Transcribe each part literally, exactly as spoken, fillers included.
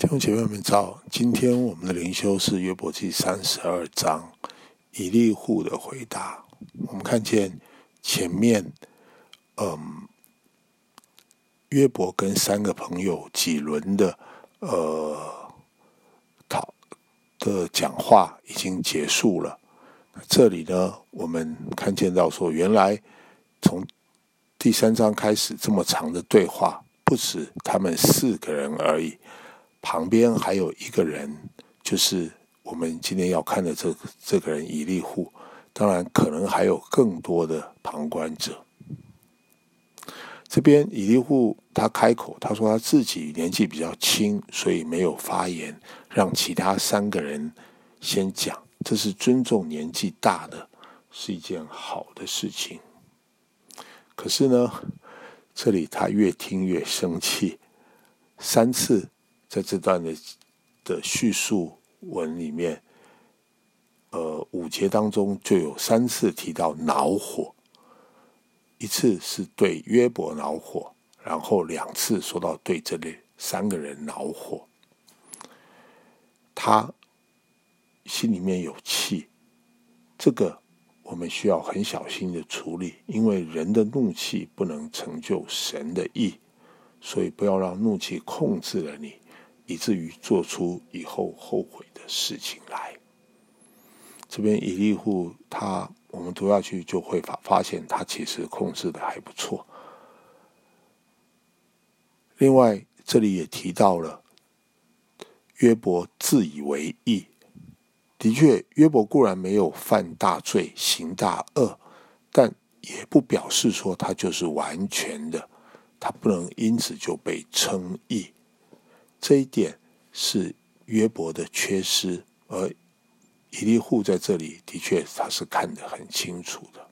弟兄姐妹们早，今天我们的灵修是约伯记三十二章以利户的回答。我们看见前面嗯，约伯跟三个朋友几轮的呃讨的讲话已经结束了。这里呢，我们看见到说，原来从第三章开始这么长的对话，不止他们四个人而已。旁边还有一个人，就是我们今天要看的这个这个人以利户，当然可能还有更多的旁观者。这边以利户他开口，他说他自己年纪比较轻，所以没有发言，让其他三个人先讲，这是尊重年纪大的，是一件好的事情。可是呢，这里他越听越生气，三次在这段的的叙述文里面，呃，五节当中就有三次提到恼火，一次是对约伯恼火，然后两次说到对这里三个人恼火。他心里面有气，这个我们需要很小心的处理，因为人的怒气不能成就神的义，所以不要让怒气控制了你，以至于做出以后后悔的事情来。这边以利户他，我们读下去就会发发现他其实控制的还不错。另外，这里也提到了约伯自以为义。的确，约伯固然没有犯大罪、行大恶，但也不表示说他就是完全的，他不能因此就被称义。这一点是约伯的缺失，而以利户在这里的确他是看得很清楚的。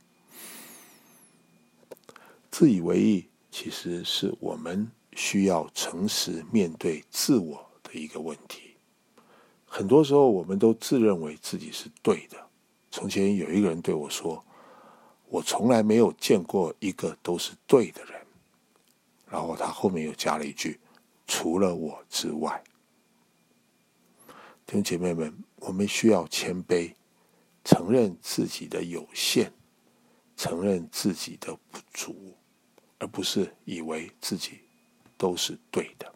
自以为义其实是我们需要诚实面对自我的一个问题。很多时候我们都自认为自己是对的。从前有一个人对我说，我从来没有见过一个都是对的人，然后他后面又加了一句，除了我之外。弟兄姐妹们，我们需要谦卑，承认自己的有限，承认自己的不足，而不是以为自己都是对的。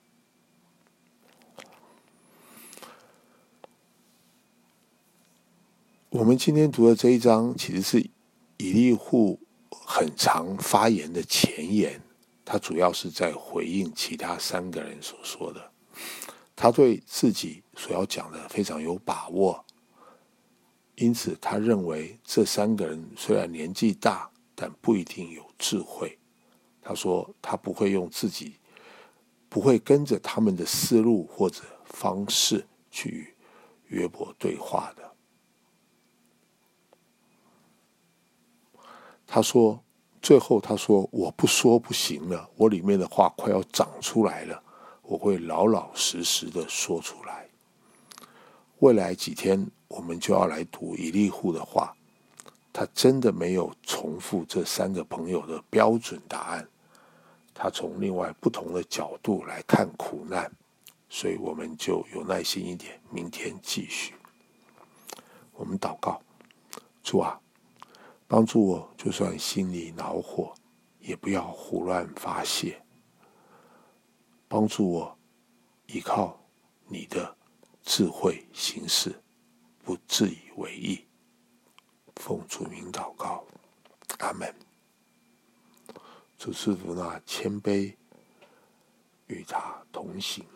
我们今天读的这一章其实是以利户很常发言的前言，他主要是在回应其他三个人所说的。他对自己所要讲的非常有把握，因此他认为这三个人虽然年纪大，但不一定有智慧。他说他不会用自己，不会跟着他们的思路或者方式去与约伯对话的。他说，最后他说，我不说不行了，我里面的话快要长出来了，我会老老实实的说出来。未来几天我们就要来读以利户的话，他真的没有重复这三个朋友的标准答案，他从另外不同的角度来看苦难，所以我们就有耐心一点，明天继续。我们祷告，主啊，帮助我，就算心里恼火，也不要胡乱发泄。帮助我依靠你的智慧行事，不自以为意。奉主名祷告，阿们。主赐福那谦卑与他同行。